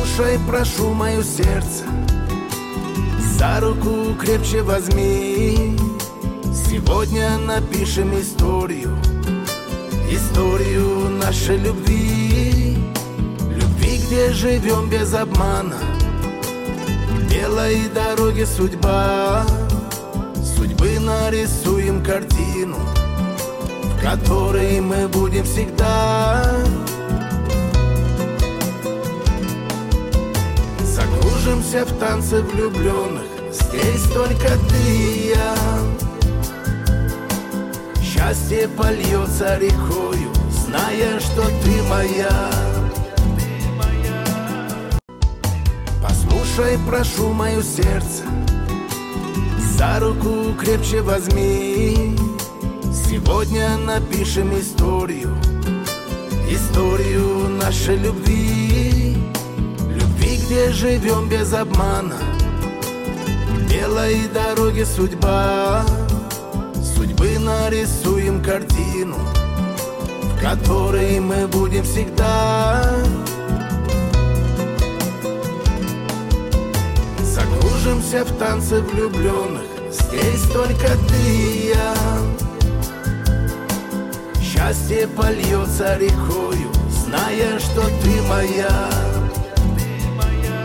Послушай, прошу, мое сердце, за руку крепче возьми. Сегодня напишем историю, историю нашей любви. Любви, где живем без обмана, белой дороге судьба. Судьбы нарисуем картину, в которой мы будем всегда. Закружимся в танце влюбленных, здесь только ты и я. Счастье польется рекою, зная, что ты моя. Послушай, прошу, мое сердце, за руку крепче возьми. Сегодня напишем историю, историю нашей любви. Любви, где живем без обмана, белой дороге судьба. Судьбы нарисуем картину, в которой мы будем всегда. Закружимся в танце влюбленных, здесь только ты и я. Счастье польется рекою, зная, что ты моя.